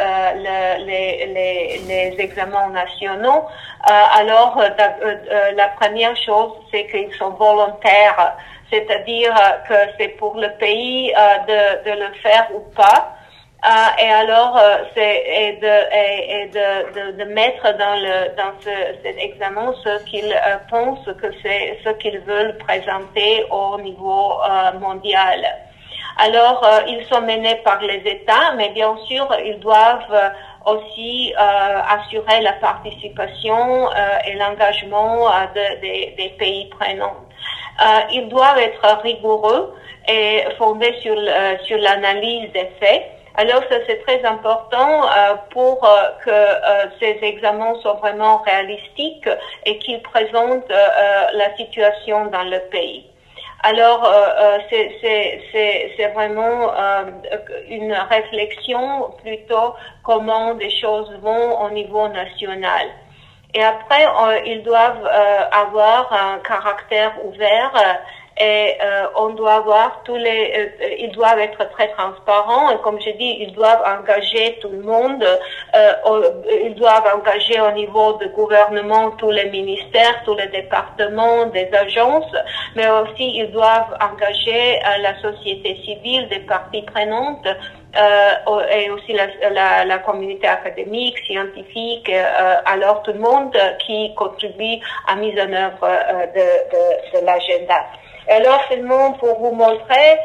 les examens nationaux, alors la première chose, c'est qu'ils sont volontaires, c'est-à-dire que c'est pour le pays de le faire ou pas. Et alors, c'est de mettre dans cet examen ce qu'ils pensent que c'est ce qu'ils veulent présenter au niveau mondial. Alors, ils sont menés par les États, mais bien sûr, ils doivent aussi assurer la participation et l'engagement des pays prenants. Ils doivent être rigoureux et fondés sur l'analyse des faits. Alors, ça, c'est très important pour que ces examens soient vraiment réalistiques et qu'ils présentent la situation dans le pays. Alors, c'est vraiment une réflexion plutôt comment des choses vont au niveau national. Et après, ils doivent avoir un caractère ouvert et on doit avoir ils doivent être très transparents et comme je dis, ils doivent engager tout le monde, ils doivent engager au niveau du gouvernement tous les ministères, tous les départements, des agences, mais aussi ils doivent engager la société civile, des parties prenantes, et aussi la communauté académique, scientifique, alors tout le monde qui contribue à la mise en œuvre de l'agenda. Alors seulement pour vous montrer,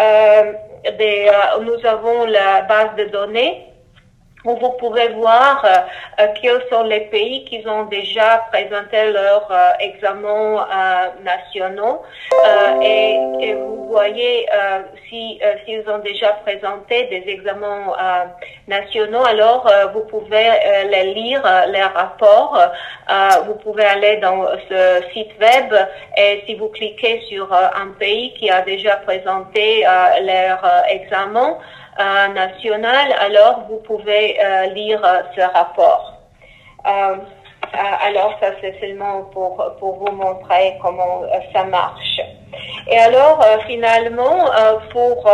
nous avons la base de données où vous pouvez voir quels sont les pays qui ont déjà présenté leurs examens nationaux et vous voyez s'ils ont déjà présenté des examens nationaux, alors vous pouvez les lire, les rapports, vous pouvez aller dans ce site web et si vous cliquez sur un pays qui a déjà présenté leur examen national, alors vous pouvez lire ce rapport. Alors ça c'est seulement pour vous montrer comment ça marche. Et alors finalement pour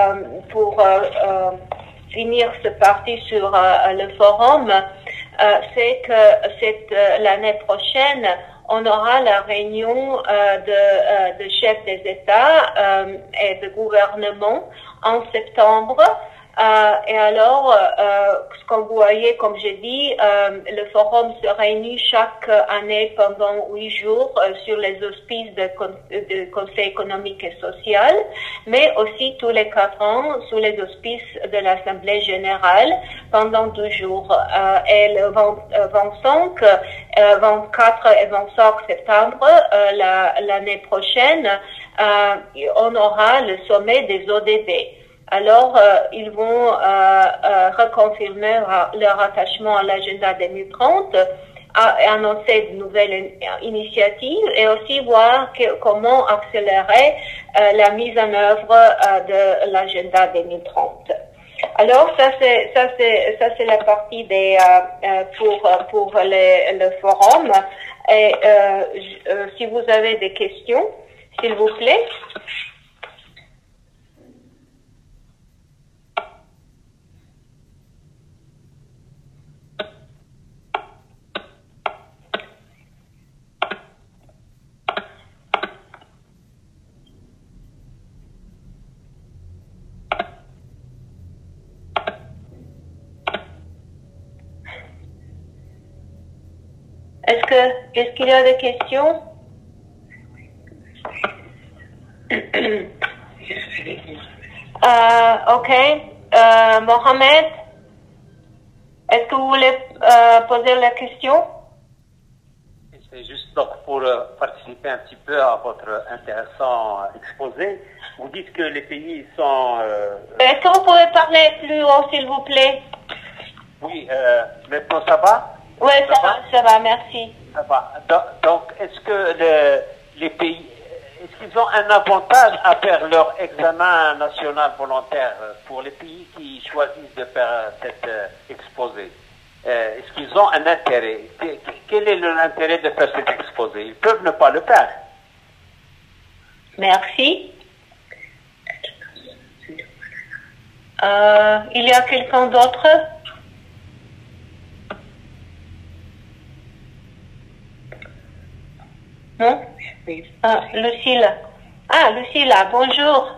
finir ce parti sur le forum, c'est que l'année prochaine on aura la réunion de chefs des États et de gouvernements en septembre. Et alors, comme vous voyez, comme j'ai dit, le forum se réunit chaque année pendant 8 jours sur les auspices du Conseil économique et social, mais aussi tous les 4 ans sous les auspices de l'Assemblée générale pendant 2 jours. Et le 25, 24 et 25 septembre, l'année prochaine, on aura le sommet des ODD. Alors, ils vont reconfirmer leur attachement à l'agenda 2030, annoncer de nouvelles initiatives et aussi voir comment accélérer la mise en œuvre de l'agenda 2030. Alors, ça c'est la partie pour le forum. Et si vous avez des questions, s'il vous plaît. Est-ce qu'il y a des questions? Ok. Mohamed, est-ce que vous voulez poser la question? C'est juste donc pour participer un petit peu à votre intéressant exposé. Vous dites que les pays sont... Est-ce que vous pouvez parler plus haut, s'il vous plaît? Oui, maintenant ça va? Oui, ça va, merci. Ça va. Donc, est-ce que les pays, est-ce qu'ils ont un avantage à faire leur examen national volontaire pour les pays qui choisissent de faire cet exposé? Est-ce qu'ils ont un intérêt? Quel est l'intérêt de faire cet exposé? Ils peuvent ne pas le faire. Merci. Il y a quelqu'un d'autre? Non? Lucille. Ah, Lucille, bonjour.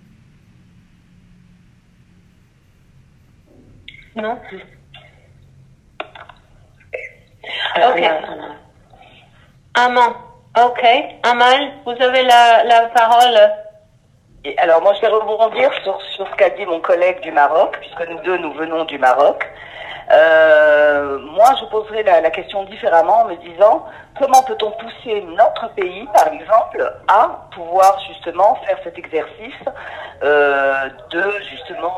Non? Ok. Aman. Ok. Amal, vous avez la parole. Et alors moi je vais rebondir sur ce qu'a dit mon collègue du Maroc, puisque nous deux nous venons du Maroc. Moi je poserai la question différemment en me disant comment peut-on pousser notre pays par exemple à pouvoir justement faire cet exercice de justement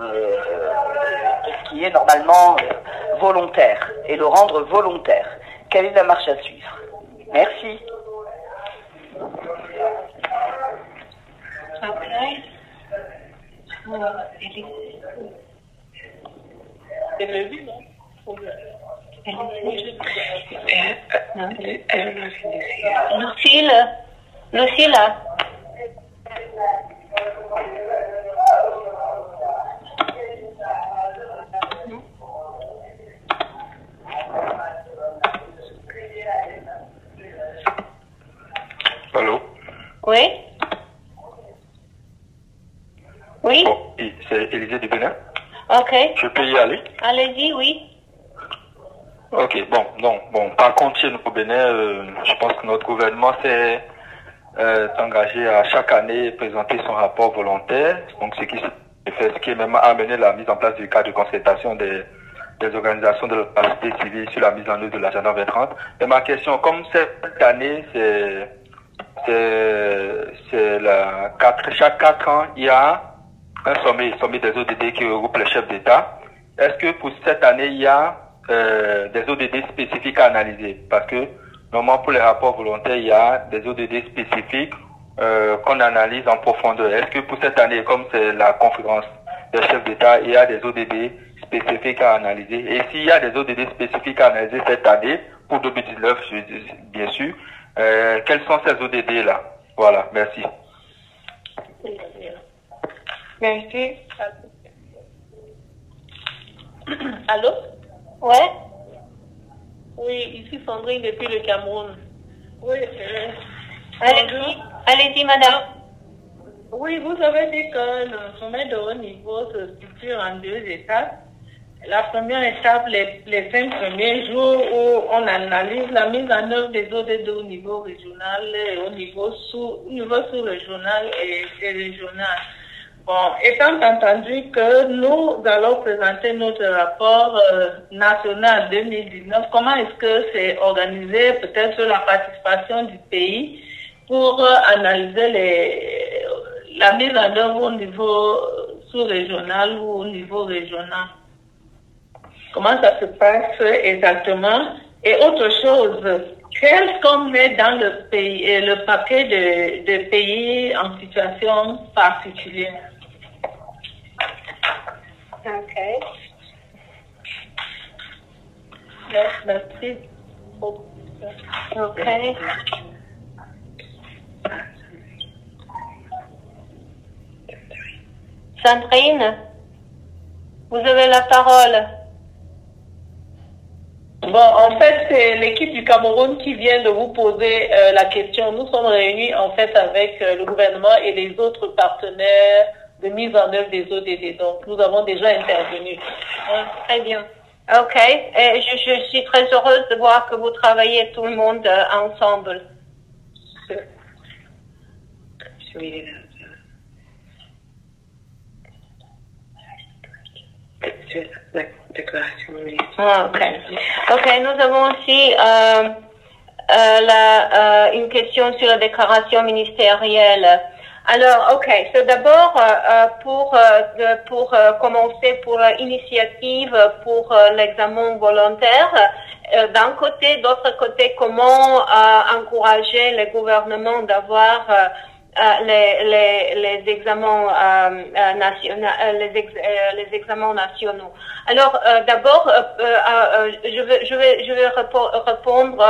ce qui est normalement volontaire et le rendre volontaire. Quelle est la marche à suivre? Merci. Lucille. Allô? Oui? Oui? Bon, c'est Élisée du Bénin. Ok. Je peux y aller? Allez-y, oui. Ok, bon. Par contre, chez nous au Bénin, je pense que notre gouvernement s'est engagé à chaque année présenter son rapport volontaire. Donc, ce qui est même amené la mise en place du cadre de concertation des organisations de la société civile sur la mise en œuvre de l'agenda 2030. Et ma question, comme cette année, chaque 4 ans, il y a un sommet des ODD qui regroupe les chefs d'État. Est-ce que pour cette année, il y a des ODD spécifiques à analyser? Parce que normalement, pour les rapports volontaires, il y a des ODD spécifiques qu'on analyse en profondeur. Est-ce que pour cette année, comme c'est la conférence des chefs d'État, il y a des ODD spécifiques à analyser? Et s'il y a des ODD spécifiques à analyser cette année, pour 2019, bien sûr, quels sont ces ODD-là? Voilà, merci. Merci. Allô? Ouais? Oui, ici Sandrine depuis le Cameroun. Oui, Allez-y, madame. Oui, vous avez dit que le sommet de haut niveau se structure en 2 étapes. La première étape, les 5 premiers jours où on analyse la mise en œuvre des ODD au niveau régional, au niveau sous-régional et régional. Bon, étant entendu que nous allons présenter notre rapport national 2019, comment est-ce que c'est organisé, peut-être sur la participation du pays pour analyser la mise en œuvre au niveau sous-régional ou au niveau régional? Comment ça se passe exactement? Et autre chose, qu'est-ce qu'on met dans le pays, le paquet de pays en situation particulière? Ok. Merci. Ok. Sandrine, vous avez la parole. Bon, en fait, c'est l'équipe du Cameroun qui vient de vous poser la question. Nous sommes réunis en fait avec le gouvernement et les autres partenaires de mise en œuvre des ODD. Donc, nous avons déjà intervenu. Très bien. Ok. Et je suis très heureuse de voir que vous travaillez tout le monde ensemble. Ok, nous avons aussi une question sur la déclaration ministérielle. Alors, ok, c'est d'abord pour commencer pour l'initiative pour l'examen volontaire. D'un côté, d'autre côté, comment encourager le gouvernement d'avoir les examens les examens nationaux. Alors d'abord je vais répondre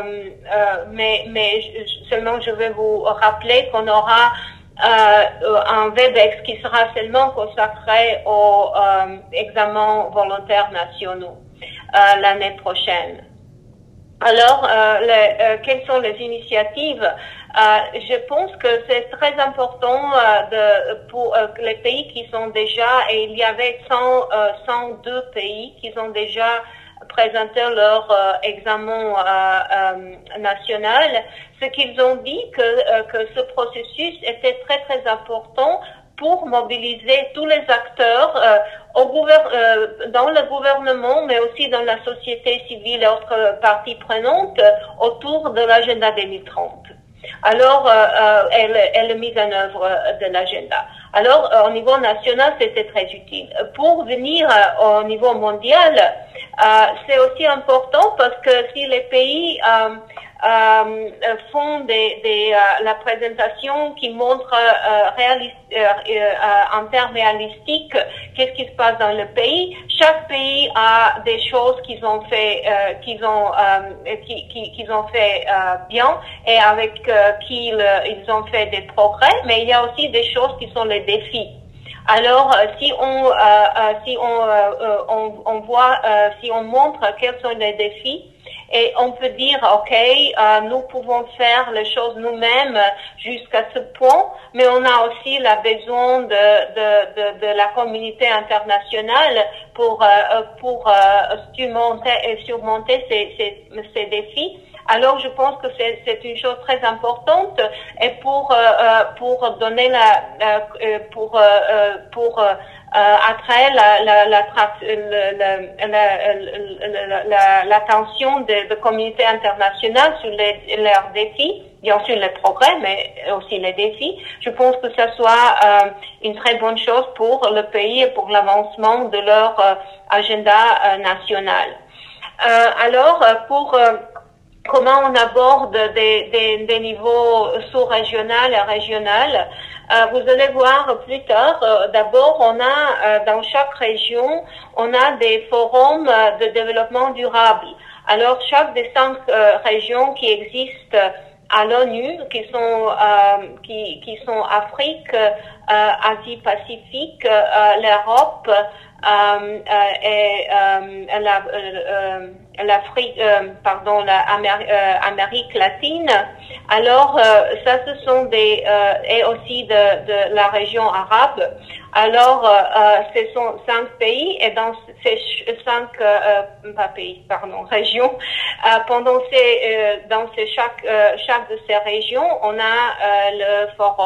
mais seulement je vais vous rappeler qu'on aura un WebEx qui sera seulement consacré aux examens volontaires nationaux l'année prochaine. Alors, quelles sont les initiatives? Je pense que c'est très important pour les pays qui sont déjà, et il y avait 102 pays qui ont déjà présenté leur examen national, ce qu'ils ont dit que ce processus était très très important pour mobiliser tous les acteurs dans le gouvernement, mais aussi dans la société civile et autres parties prenantes autour de l'agenda 2030. Alors, elle est mise en œuvre de l'agenda. Alors, au niveau national, c'était très utile. Pour venir au niveau mondial, c'est aussi important parce que si les pays font la présentation qui montre en termes réalistiques qu'est-ce qui se passe dans le pays. Chaque pays a des choses qu'ils ont fait, qu'ils ont fait bien et avec qui ils ont fait des progrès, mais il y a aussi des choses qui sont les défis. Alors, si on montre quels sont les défis, et on peut dire, OK, nous pouvons faire les choses nous-mêmes jusqu'à ce point, mais on a aussi besoin de la communauté internationale pour surmonter ces défis. Alors, je pense que c'est une chose très importante et pour donner attraire l'attention de communauté internationale sur leurs défis, bien sûr les progrès, mais aussi les défis. Je pense que ça soit une très bonne chose pour le pays et pour l'avancement de leur agenda national. Alors, pour comment on aborde des niveaux sous-régional et régional. Vous allez voir plus tard, d'abord on a dans chaque région, on a des forums de développement durable. Alors chaque des 5 régions qui existent à l'ONU, qui sont Afrique, Asie-Pacifique, l'Europe et l'Amérique latine. Alors ça, ce sont et aussi de la région arabe. Alors ce sont 5 pays et dans ces 5 régions, chaque de ces régions, on a le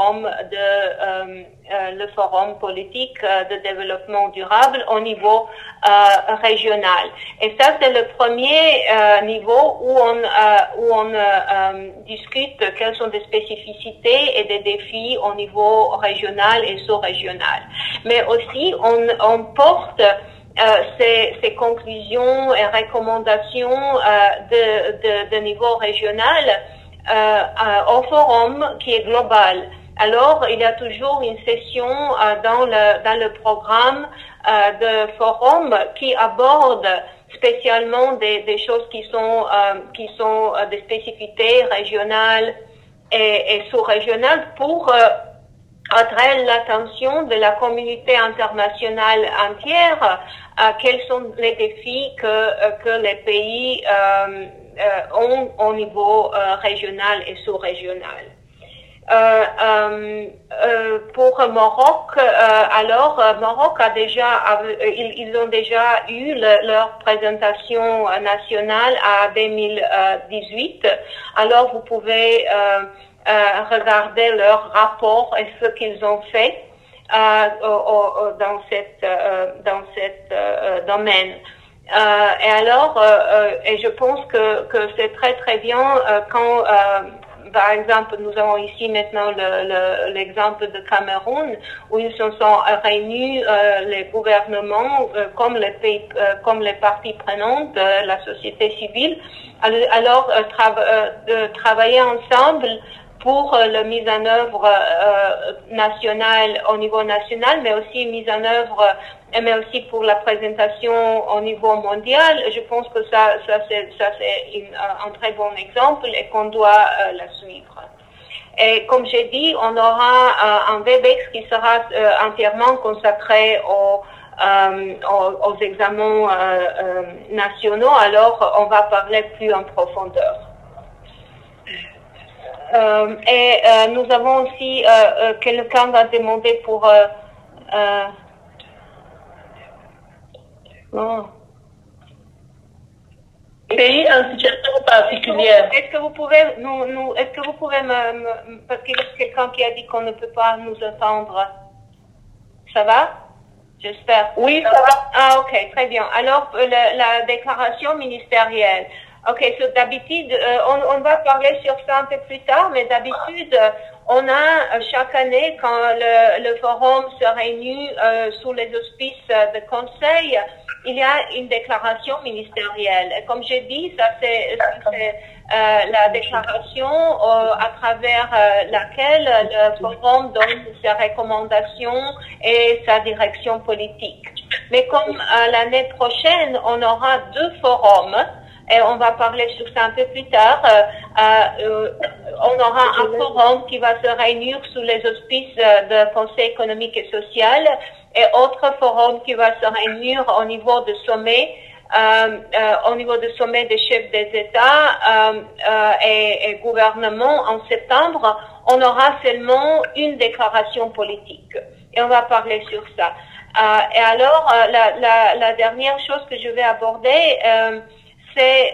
forum politique de développement durable au niveau régional. Et ça, c'est le premier niveau où on discute quelles sont les spécificités et des défis au niveau régional et sous-régional. Mais aussi, on porte ces conclusions et recommandations de niveau régional au forum qui est global. Alors, il y a toujours une session dans le programme de forum qui aborde spécialement des choses qui sont des spécificités régionales et sous-régionales pour attirer l'attention de la communauté internationale entière quels sont les défis que les pays ont au niveau régional et sous-régional. Pour Maroc, Maroc a ils ont déjà eu leur présentation nationale à 2018. Alors vous pouvez regarder leur rapport et ce qu'ils ont fait dans cette domaine. Et alors, et je pense que c'est très très bien quand par exemple, nous avons ici maintenant l'exemple de Cameroun, où ils se sont réunis, les gouvernements, comme les parties prenantes de la société civile, alors de travailler ensemble pour la mise en œuvre nationale au niveau national, mais aussi mise en œuvre, mais aussi pour la présentation au niveau mondial. Je pense que ça c'est un très bon exemple et qu'on doit la suivre. Et comme j'ai dit, on aura un WebEx qui sera entièrement consacré aux examens nationaux, alors on va parler plus en profondeur. Et nous avons aussi quelqu'un va demander pour pays en situation particulière. Est-ce que vous pouvez parce qu'il y a quelqu'un qui a dit qu'on ne peut pas nous entendre. Ça va? J'espère. Oui, ça va. Ah, ok, très bien. Alors, la déclaration ministérielle. Ok, d'habitude, on va parler sur ça un peu plus tard, mais d'habitude, on a chaque année, quand le forum se réunit sous les auspices de conseil, il y a une déclaration ministérielle. Et comme j'ai dit, ça c'est la déclaration à travers laquelle le forum donne ses recommandations et sa direction politique. Mais comme l'année prochaine, on aura 2 forums, et on va parler sur ça un peu plus tard, on aura un forum qui va se réunir sous les auspices de Conseil économique et social, et autre forum qui va se réunir au niveau de sommet, des chefs des États et gouvernements en septembre. On aura seulement une déclaration politique, et on va parler sur ça. Et alors, la dernière chose que je vais aborder, c'est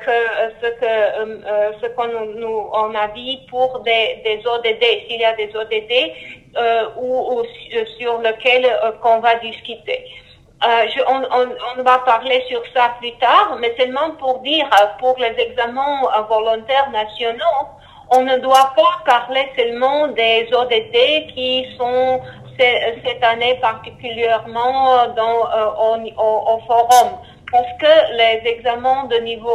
ce qu'on a dit pour des ODD, s'il y a des ODD ou sur lequel qu'on va discuter. On va parler sur ça plus tard, mais seulement pour dire, pour les examens volontaires nationaux, on ne doit pas parler seulement des ODD qui sont cette année particulièrement au forum. Parce que les examens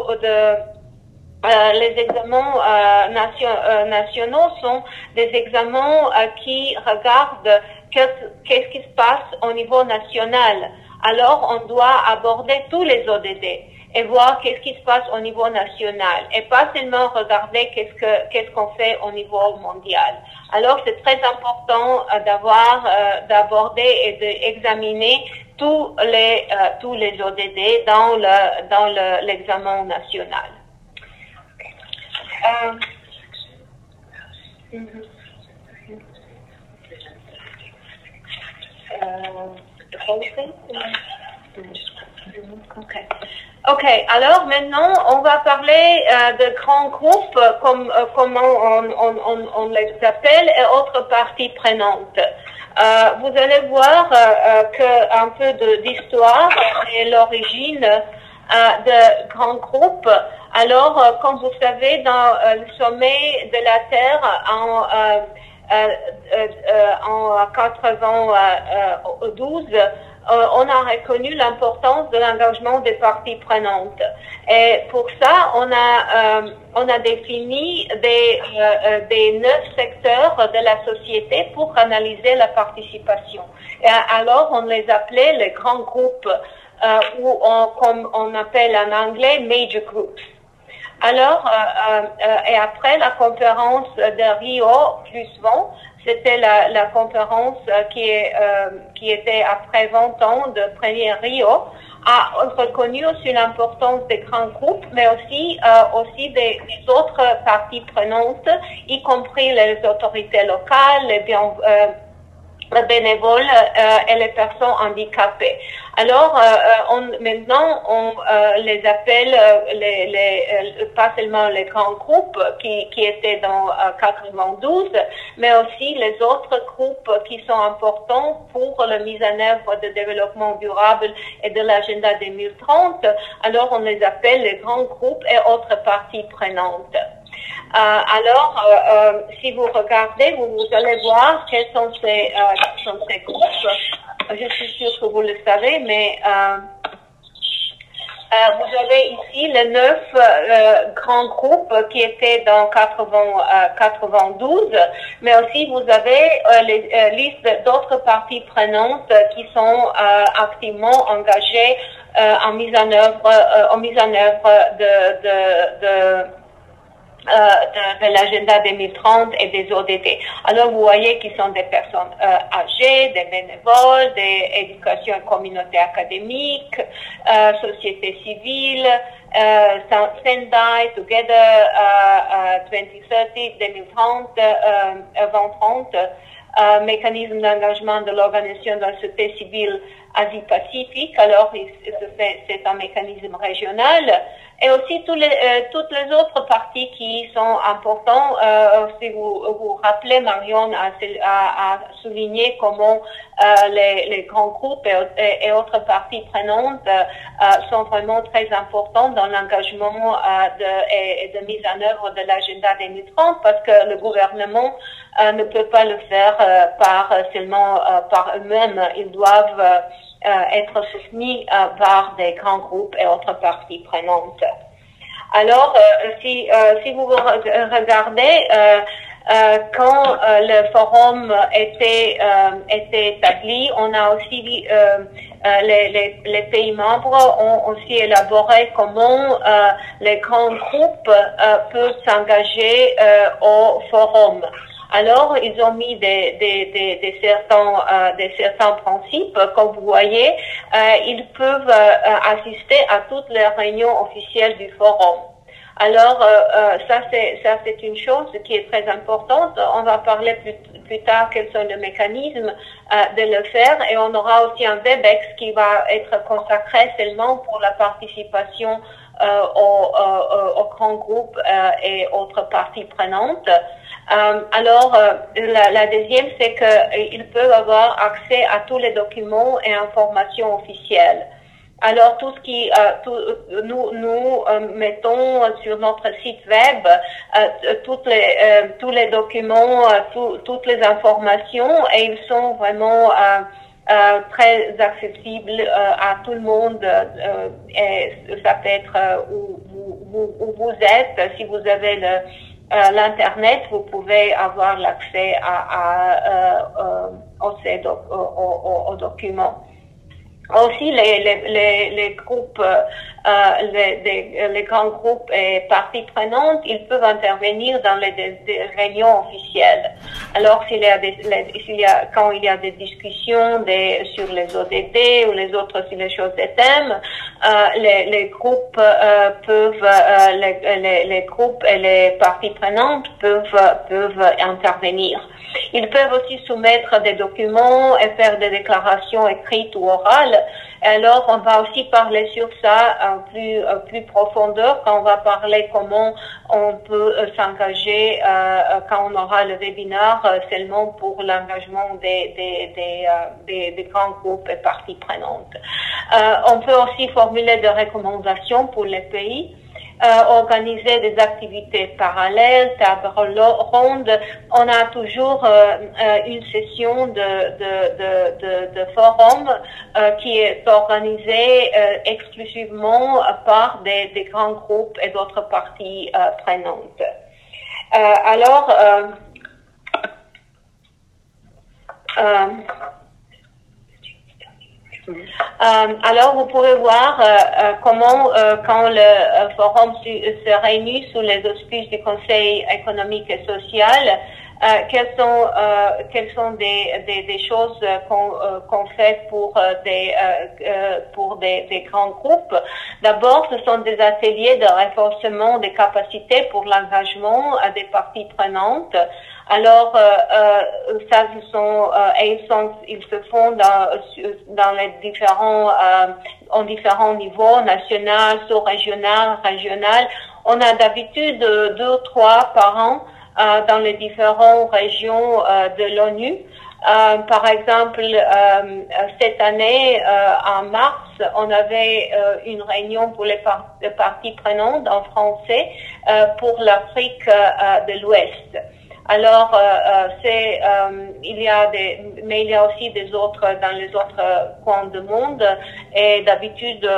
nationaux sont des examens qui regardent qu'est-ce qui se passe au niveau national. Alors, on doit aborder tous les ODD et voir qu'est-ce qui se passe au niveau national et pas seulement regarder qu'est-ce qu'on fait au niveau mondial. Alors, c'est très important d'aborder et d'examiner tous les ODD dans l'examen national. Ok, alors maintenant on va parler de grands groupes, comment on les appelle, et autres parties prenantes. Vous allez voir que un peu d'histoire et l'origine de grands groupes. Alors, comme vous savez, dans le sommet de la Terre en 92, on a reconnu l'importance de l'engagement des parties prenantes. Et pour ça, on a défini des 9 secteurs de la société pour analyser la participation. Et alors, on les appelait les grands groupes, ou comme on appelle en anglais major groups. Alors, et après la conférence de Rio +20, c'était la conférence qui était après 20 ans de premier Rio, a reconnu aussi l'importance des grands groupes, mais aussi des autres parties prenantes, y compris les autorités locales, les bénévoles et les personnes handicapées. Alors, maintenant, on les appelle pas seulement les grands groupes qui étaient dans 92, mais aussi les autres groupes qui sont importants pour la mise en œuvre de développement durable et de l'agenda 2030. Alors, on les appelle les grands groupes et autres parties prenantes. Si vous regardez, vous allez voir quels sont ces groupes. Je suis sûre que vous le savez, mais vous avez ici les 9 grands groupes qui étaient dans 92, mais aussi vous avez les listes d'autres parties prenantes qui sont activement engagées en mise en œuvre de l'agenda 2030 et des ODD. Alors, vous voyez qu'ils sont des personnes âgées, des bénévoles, des éducations et communautés académiques, société civile, Sendai, Together 2030, 2030, 2030, mécanisme d'engagement de l'Organisation de la société civile Asie-Pacifique. Alors, c'est un mécanisme régional. Et aussi toutes les autres parties qui sont importantes. Si vous vous rappelez, Marion a souligné comment les grands groupes et autres parties prenantes sont vraiment très importants dans l'engagement et de mise en œuvre de l'agenda 2030, parce que le gouvernement ne peut pas le faire seulement par eux-mêmes. Ils doivent être soutenus par des grands groupes et autres parties prenantes. Alors, si vous regardez, quand le forum était établi, on a aussi les pays membres ont aussi élaboré comment les grands groupes peuvent s'engager au forum. Alors, ils ont mis des certains principes. Comme vous voyez, ils peuvent assister à toutes les réunions officielles du forum. Alors, ça c'est une chose qui est très importante. On va parler plus tard quels sont les mécanismes de le faire, et on aura aussi un Webex qui va être consacré seulement pour la participation aux grands groupes et autres parties prenantes. Alors, la deuxième, c'est qu'ils peuvent avoir accès à tous les documents et informations officielles. Alors, tout ce qui, nous mettons sur notre site web tous les documents, toutes les informations, et ils sont vraiment très accessibles à tout le monde. Et ça peut être où vous êtes. Si vous avez l'Internet, vous pouvez avoir l'accès aux documents. Aussi, les groupes, les grands groupes et parties prenantes, ils peuvent intervenir dans des réunions officielles. Alors, quand il y a des discussions sur les ODD ou les autres sur les choses des thèmes, les groupes les groupes et les parties prenantes peuvent intervenir. Ils peuvent aussi soumettre des documents et faire des déclarations écrites ou orales. Alors, on va aussi parler sur ça en plus profondeur quand on va parler comment on peut s'engager quand on aura le webinaire seulement pour l'engagement des grands groupes et parties prenantes. On peut aussi formuler des recommandations pour les pays. Organiser des activités parallèles, table ronde. On a toujours une session de forum qui est organisée exclusivement par des grands groupes et d'autres parties prenantes. Alors, vous pouvez voir comment, quand le forum se réunit sous les auspices du Conseil économique et social, quelles sont des choses qu'on fait pour des grands groupes. D'abord, ce sont des ateliers de renforcement des capacités pour l'engagement des parties prenantes. Alors, ça, ils se font dans les en différents niveaux, national, sous-régional, régional. On a d'habitude 2 ou 3 par an dans les différentes régions de l'ONU. Par exemple, cette année, en mars, on avait une réunion pour les parties prenantes en français pour l'Afrique de l'Ouest. Alors, il y a mais il y a aussi des autres dans les autres coins du monde. Et d'habitude,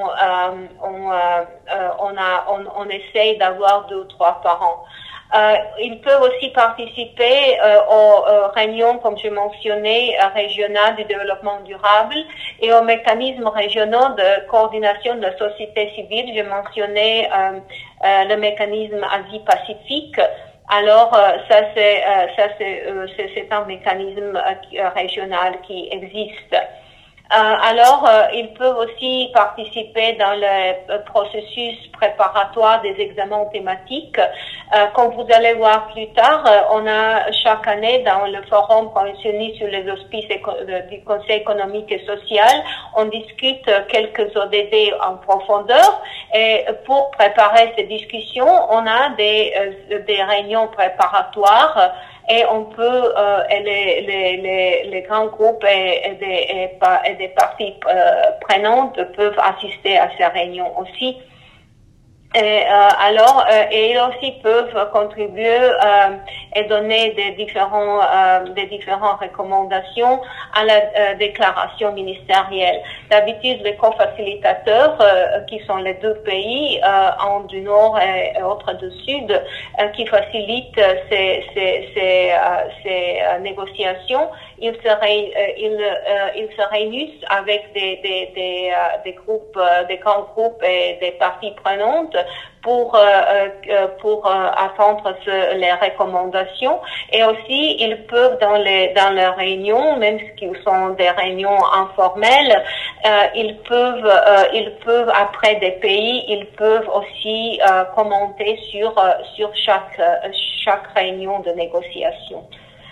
on essaye d'avoir 2 ou 3 par an. Ils peuvent aussi participer aux réunions, comme je mentionnais, régionales du développement durable et aux mécanismes régionaux de coordination de la société civile. Je mentionnais le mécanisme Asie-Pacifique. Alors, c'est un mécanisme régional qui existe. Alors, ils peuvent aussi participer dans le processus préparatoire des examens thématiques. Comme vous allez voir plus tard, on a chaque année dans le forum conventionnel sur les auspices du Conseil économique et social, on discute quelques ODD en profondeur. Et pour préparer ces discussions, on a des réunions préparatoires. Et on peut, les grands groupes et des parties prenantes peuvent assister à ces réunions aussi. Et ils aussi peuvent contribuer et donner des différentes recommandations à la déclaration ministérielle. D'habitude, les co-facilitateurs, qui sont les 2 pays, un du Nord et autre du Sud, qui facilitent ces négociations, ils se réunissent avec des groupes, des grands groupes et des parties prenantes pour attendre les recommandations. Et aussi, ils peuvent dans leurs réunions, même si ce sont des réunions informelles, ils peuvent après des pays, ils peuvent aussi commenter sur chaque réunion de négociation.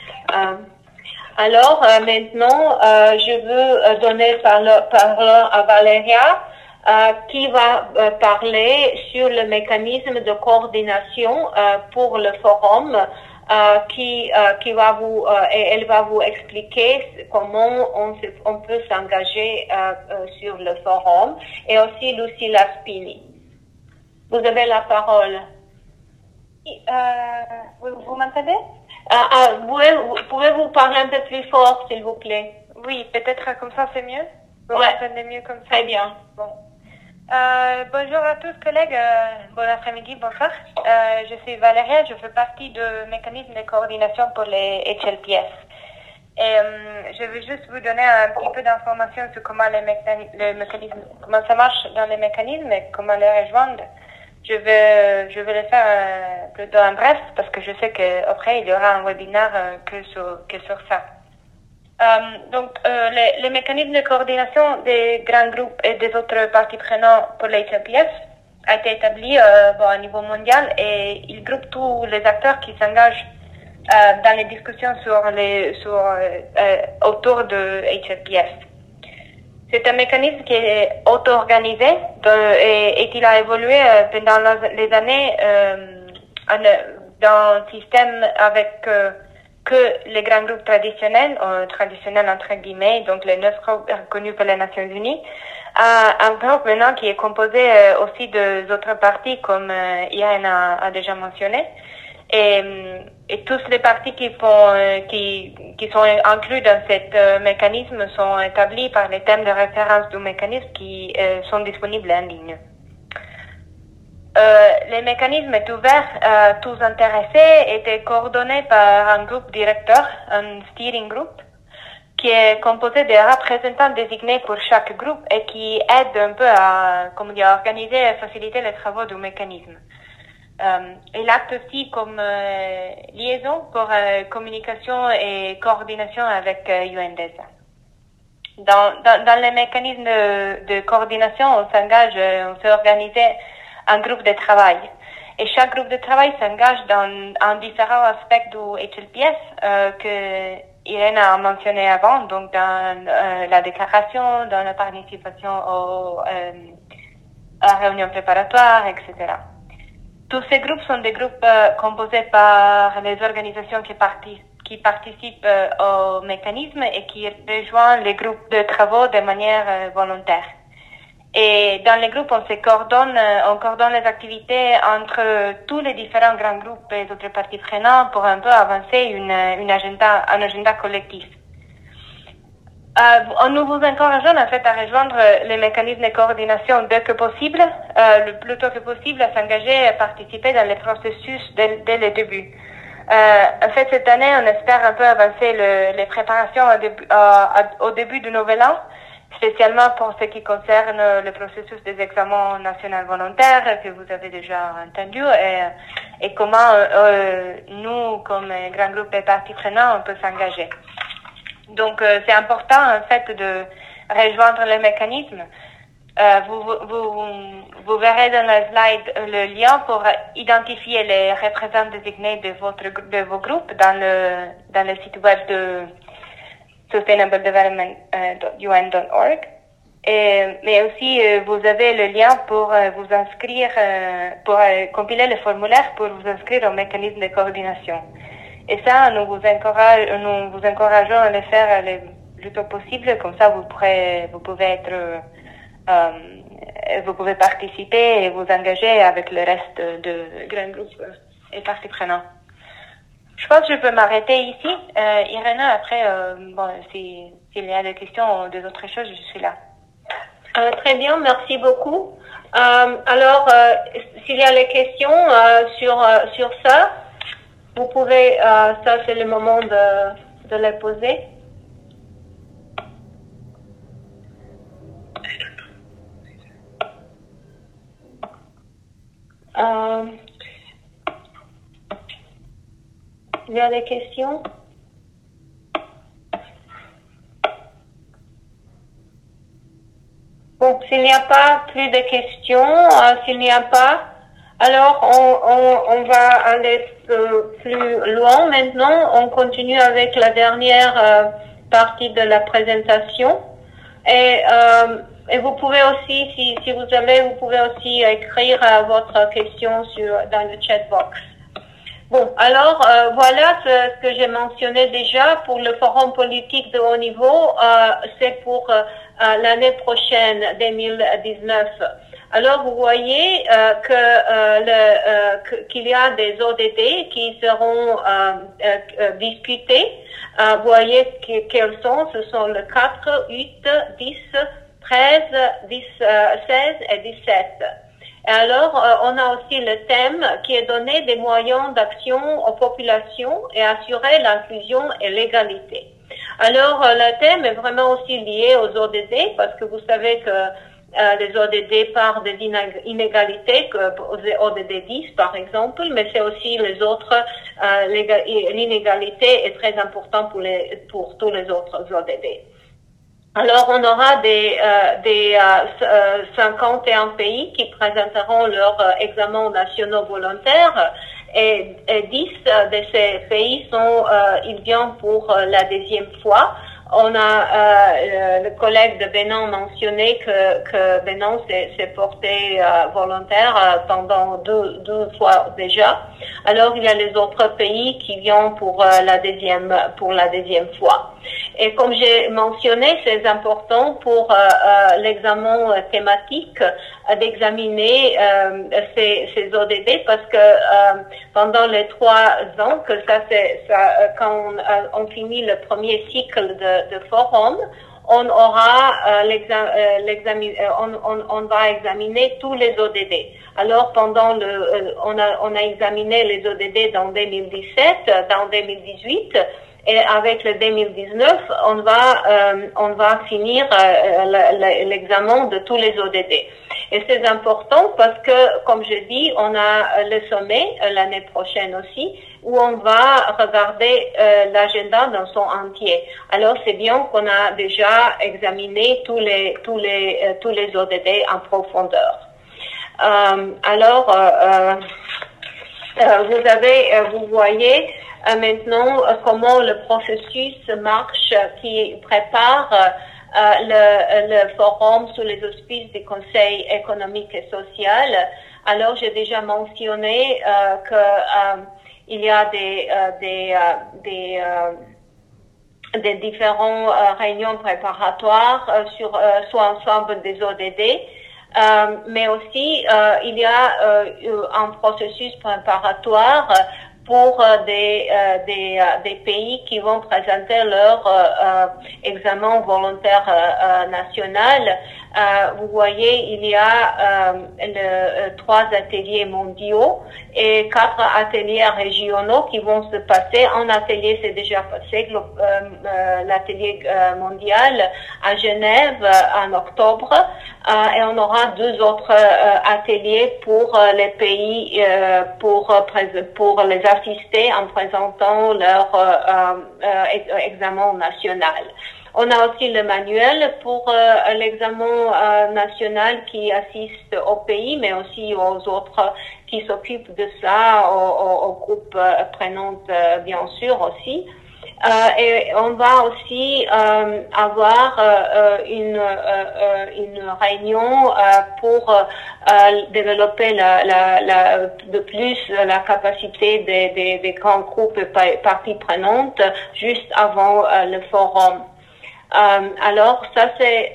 Alors maintenant, je veux donner parole à Valéria, qui va parler sur le mécanisme de coordination pour le forum, elle va vous expliquer comment on peut s'engager sur le forum, et aussi Lucilla Spini. Vous avez la parole. Vous m'entendez? Pouvez-vous parler un peu plus fort, s'il vous plaît? Oui, peut-être comme ça c'est mieux. Vous Ouais. m'entendez mieux comme ça? Très bien. Bon. Bonjour à tous collègues, bon après-midi, bonsoir. Je suis Valéria, je fais partie du mécanisme de coordination pour les HLPS. Et je vais juste vous donner un petit peu d'informations sur comment comment ça marche dans les mécanismes et comment les rejoindre. Je vais le faire plutôt en bref parce que je sais qu'après il y aura un webinaire que sur ça. Donc, les mécanismes de coordination des grands groupes et des autres parties prenantes pour les HLPS a été établi à niveau mondial, et il groupe tous les acteurs qui s'engagent dans les discussions autour de HLPS. C'est un mécanisme qui est auto-organisé et qui a évolué pendant les années dans un système avec que les grands groupes traditionnels entre guillemets, donc les 9 groupes reconnus par les Nations Unies, un groupe maintenant qui est composé aussi des autres parties, comme Yann a déjà mentionné, et tous les parties qui sont inclus dans ce mécanisme sont établis par les thèmes de référence du mécanisme qui sont disponibles en ligne. Le mécanisme est ouvert à tous intéressés et est coordonné par un groupe directeur, un steering group, qui est composé de représentants désignés pour chaque groupe et qui aide un peu à organiser et faciliter les travaux du mécanisme. Il acte aussi comme liaison pour communication et coordination avec UNDESA. Dans les mécanismes de coordination, on s'est organisé un groupe de travail. Et chaque groupe de travail s'engage dans différents aspects du HLPS que Irène a mentionné avant, donc dans la déclaration, dans la participation à réunions préparatoires, etc. Tous ces groupes sont des groupes composés par les organisations qui participent au mécanisme et qui rejoignent les groupes de travaux de manière volontaire. Et dans les groupes, on coordonne les activités entre tous les différents grands groupes et d'autres parties prenantes pour un peu avancer un agenda collectif. Nous vous encourageons en fait à rejoindre les mécanismes de coordination dès que possible, le plus tôt que possible, à s'engager et à participer dans les processus dès le début. En fait, cette année, on espère un peu avancer les préparations au début du nouvel an, spécialement pour ce qui concerne le processus des examens nationaux volontaires que vous avez déjà entendu et comment nous, comme grand groupe et parties prenantes, on peut s'engager. Donc, c'est important, en fait, de rejoindre le mécanisme. Vous verrez dans la slide le lien pour identifier les représentants désignés de vos groupes dans le site web de sustainabledevelopment.un.org. Mais aussi, vous avez le lien pour vous inscrire, pour compiler le formulaire pour vous inscrire au mécanisme de coordination. Et ça, nous vous encourageons à le faire le plus tôt possible. Comme ça, vous pouvez participer et vous engager avec le reste de grands groupes et parties prenantes. Je pense que je peux m'arrêter ici. Irène, après, s'il y a des questions ou des autres choses, je suis là. Très bien, merci beaucoup. Alors, s'il y a des questions sur ça, vous pouvez, ça c'est le moment de les poser. Il y a des questions? Bon, s'il n'y a pas plus de questions, s'il n'y a pas, alors on va aller plus loin maintenant. On continue avec la dernière partie de la présentation. Et vous pouvez aussi, si vous avez, vous pouvez aussi écrire votre question dans le chat box. Bon, alors voilà ce que j'ai mentionné déjà pour le forum politique de haut niveau. C'est pour l'année prochaine, 2019. Alors vous voyez qu'il y a des ODD qui seront discutés. Vous voyez quels sont. Ce sont le 4, 8, 10, 13, 16 et 17. Et alors, on a aussi le thème qui est donné des moyens d'action aux populations et assurer l'inclusion et l'égalité. Alors, le thème est vraiment aussi lié aux ODD parce que vous savez que les ODD parlent des inégalités, aux ODD 10 par exemple, mais c'est aussi les autres, l'inégalité est très importante pour tous les autres ODD. Alors, on aura des 51 pays qui présenteront leurs examens nationaux volontaires et 10 de ces pays ils viennent pour la deuxième fois. On a le collègue de Bénin mentionné que Bénin s'est porté volontaire pendant deux fois déjà. Alors il y a les autres pays qui viennent pour la deuxième fois. Et comme j'ai mentionné, c'est important pour l'examen thématique d'examiner ces ODD parce que pendant les 3 ans que quand on finit le premier cycle de forum, on aura on va examiner tous les ODD. Alors pendant on a examiné les ODD dans 2017, dans 2018. Et avec le 2019, on va finir l'examen de tous les ODD. Et c'est important parce que, comme je dis, on a le sommet l'année prochaine aussi, où on va regarder l'agenda dans son entier. Alors c'est bien qu'on a déjà examiné tous les ODD en profondeur. Vous voyez maintenant comment le processus marche qui prépare le forum sous les auspices du Conseil économique et social. Alors j'ai déjà mentionné il y a des différentes réunions préparatoires sur l'ensemble des ODD. Mais aussi, il y a un processus préparatoire pour des pays qui vont présenter leur examen volontaire national. Vous voyez, il y a 3 ateliers mondiaux et 4 ateliers régionaux qui vont se passer. Un atelier s'est déjà passé, l'atelier mondial à Genève en octobre, et on aura 2 autres ateliers pour les pays pour les assister en présentant leur examen national. On a aussi le manuel pour l'examen national qui assiste au pays, mais aussi aux autres qui s'occupent de ça, aux groupes prenantes bien sûr aussi. Et on va aussi avoir une réunion pour développer de plus la capacité des grands groupes et parties prenantes juste avant le forum. Alors ça c'est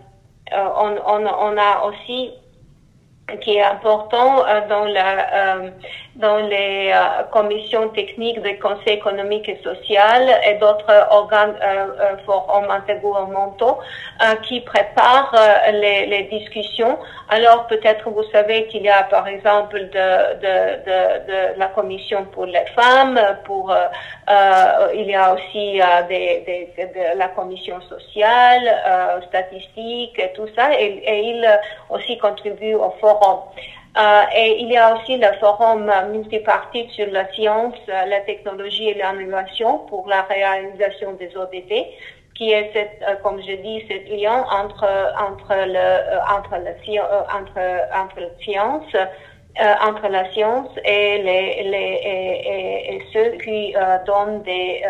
on a aussi qui est important dans les commissions techniques du Conseil économique et social et d'autres organes forums intergouvernementaux qui préparent les discussions. Alors peut-être vous savez qu'il y a par exemple de la commission pour les femmes, il y a aussi de la commission sociale, statistique et tout ça, et ils aussi contribuent au forum. Et il y a aussi le forum multipartite sur la science, la technologie et l'innovation pour la réalisation des ODD, qui est comme je dis, ce lien entre la science et ceux qui donnent des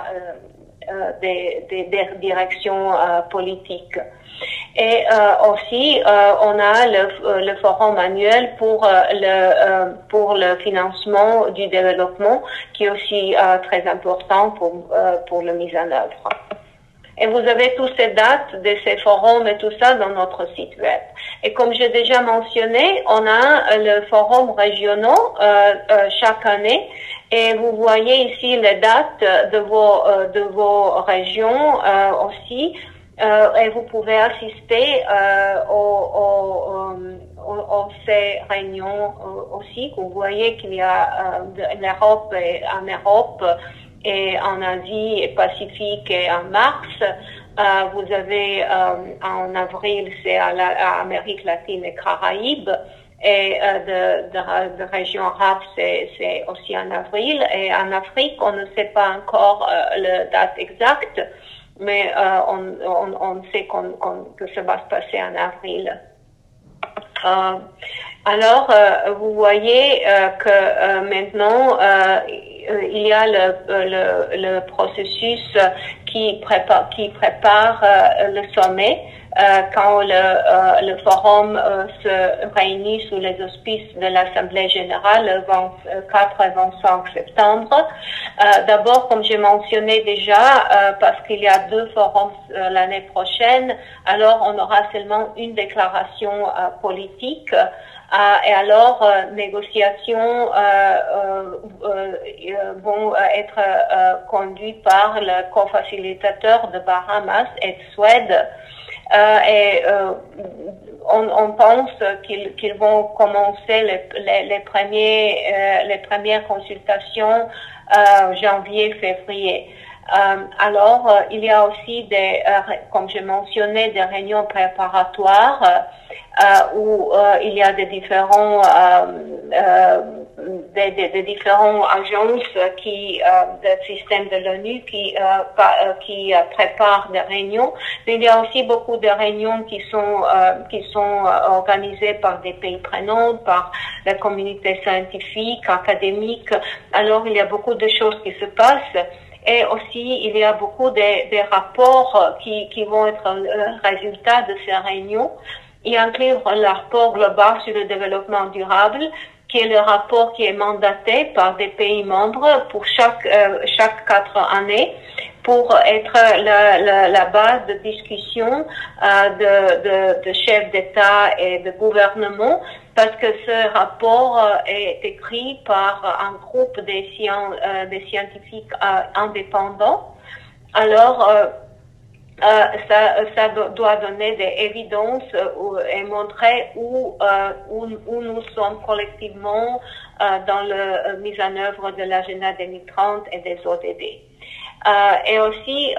directions politiques. Et aussi, on a le forum annuel pour le financement du développement, qui est aussi très important pour la mise en œuvre. Et vous avez toutes ces dates de ces forums et tout ça dans notre site web. Et comme j'ai déjà mentionné, on a le forum régionaux chaque année. Et vous voyez ici les dates de vos régions aussi. Et vous pouvez assister aux ces réunions aussi. Vous voyez qu'il y a l'Europe et en Europe et en Asie et Pacifique et en mars. Vous avez en avril, c'est à Amérique latine et Caraïbes. Et de région arabe, c'est aussi en avril. Et en Afrique, on ne sait pas encore la date exacte, mais on sait que ça va se passer en avril. Alors, vous voyez que maintenant, il y a le processus qui prépare le sommet. Quand le forum se réunit sous les auspices de l'Assemblée générale le 24 et 25 septembre. D'abord, comme j'ai mentionné déjà, parce qu'il y a 2 forums l'année prochaine, alors on aura seulement une déclaration politique. Et alors, négociations vont être conduites par le co-facilitateur de Bahamas et de Suède. Et on pense qu'ils vont commencer les premières consultations janvier-février. Alors, il y a aussi comme je mentionnais, des réunions préparatoires où il y a des différents agences des systèmes de l'ONU qui préparent des réunions. Mais il y a aussi beaucoup de réunions qui sont organisées par des pays prenants, par la communauté scientifique, académique. Alors, il y a beaucoup de choses qui se passent. Et aussi, il y a beaucoup de rapports qui vont être le résultat de ces réunions. Il inclut le rapport global sur le développement durable qui est le rapport qui est mandaté par des pays membres pour chaque 4 années, pour être la base de discussion de chefs d'État et de gouvernement, parce que ce rapport est écrit par un groupe des scientifiques indépendants. Alors, ça doit donner des évidences et montrer où nous sommes collectivement dans la mise en œuvre de l'agenda 2030 et des ODD. Et aussi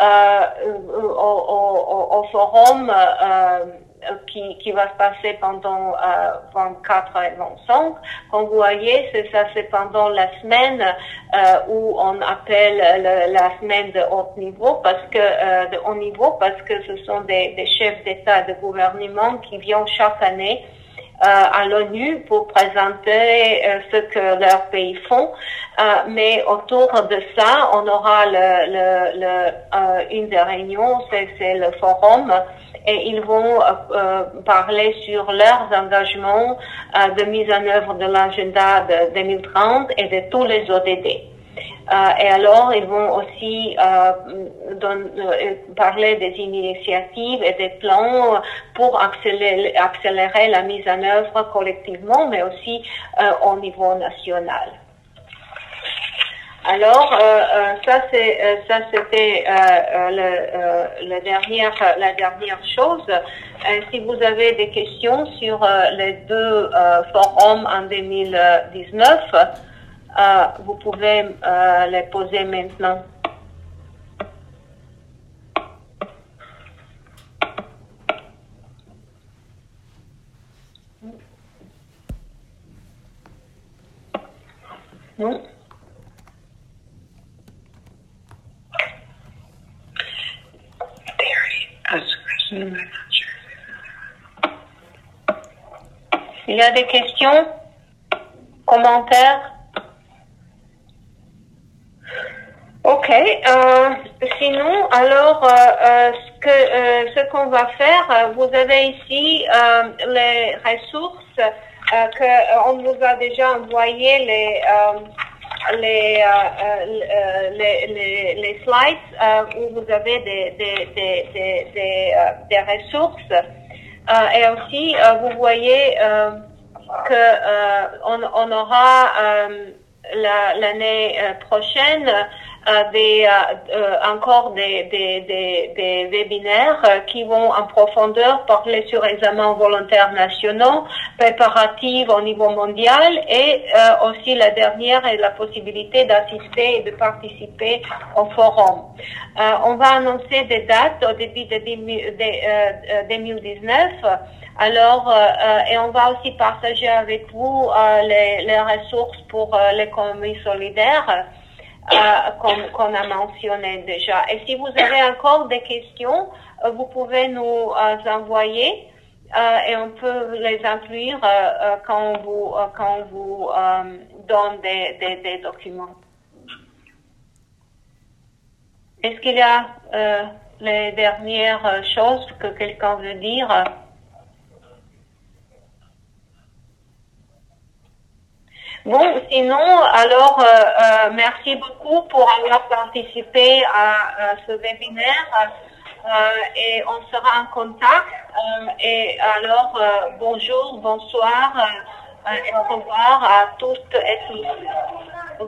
au forum qui va se passer pendant 24 et 25. Comme vous voyez, c'est pendant la semaine où on appelle la semaine de haut niveau, parce que ce sont des chefs d'État et de gouvernement qui viennent chaque année à l'ONU pour présenter ce que leurs pays font, mais autour de ça, on aura une des réunions, c'est le forum, et ils vont parler sur leurs engagements de mise en œuvre de l'agenda de 2030 et de tous les ODD. Et alors, ils vont aussi parler des initiatives et des plans pour accélérer la mise en œuvre collectivement, mais aussi au niveau national. Alors, ça c'était la dernière chose. Si vous avez des questions sur les deux forums en 2019, vous pouvez les poser maintenant. Non? Il y a des questions? Commentaires? Ok. Sinon, alors, ce qu'on va faire, vous avez ici les ressources qu'on vous a déjà envoyé les slides où vous avez des ressources. Et aussi, vous voyez que on aura l'année prochaine encore des webinaires qui vont en profondeur parler sur examens volontaires nationaux, préparatifs au niveau mondial, et aussi la dernière est la possibilité d'assister et de participer au forum. On va annoncer des dates au début de 2019. Alors, et on va aussi partager avec vous les ressources pour l'économie solidaire qu'on a mentionné déjà. Et si vous avez encore des questions, vous pouvez nous envoyer et on peut les inclure quand on vous donne des documents. Est-ce qu'il y a les dernières choses que quelqu'un veut dire? Bon, sinon, alors, merci beaucoup pour avoir participé à ce webinaire et on sera en contact. Et alors, bonjour, bonsoir et au revoir à tous et tous.